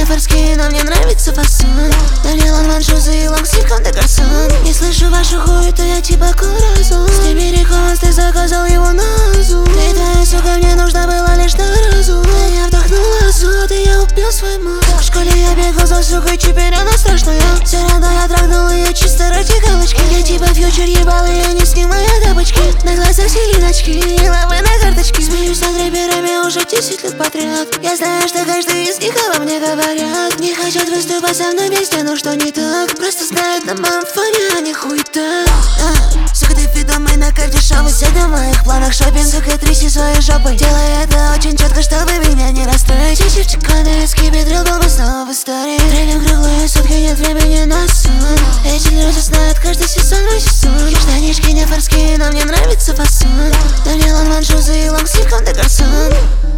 форские, но мне нравится фасон. На мне лонг-маншузы и лонг-слив де гарсон. Не слышу вашу хуету, я типа куразон. С тебе рекомендс, ты заказал его на Озон. Ты твоя сука, мне нужна была лишь на разум. Я вдохнула азот, и я убил свой мозг. В школе я бегал за сукой, теперь она страшная. Все равно я трогнул ее чисто ради галочки. Я типа фьючер ебал ее, не снимая тапочки. На глазах селиночки, и лавы на карточке. Смеюсь над рэперами уже 10 лет подряд. Я знаю, что каждый из них обо мне говорят. Не хотят выступать со мной вместе, но что не так? Просто знают на моем фоне, они хуета. Сука, ты ведомый на карте шоу. Сегодня в моих планах шопинг. Сука, тряси своей жопой. Делай это очень четко, чтобы меня не расстроить. Чичевчик, кондовицкий бедрил, был бы снова в истории. Тренинг круглые сутки, нет времени на сон. Эти люди знают каждый сезон, мой сезон. Штанишки не форские, но мне нравится фасон. На мне лонг-маншузы и лонг-слив де гарсон.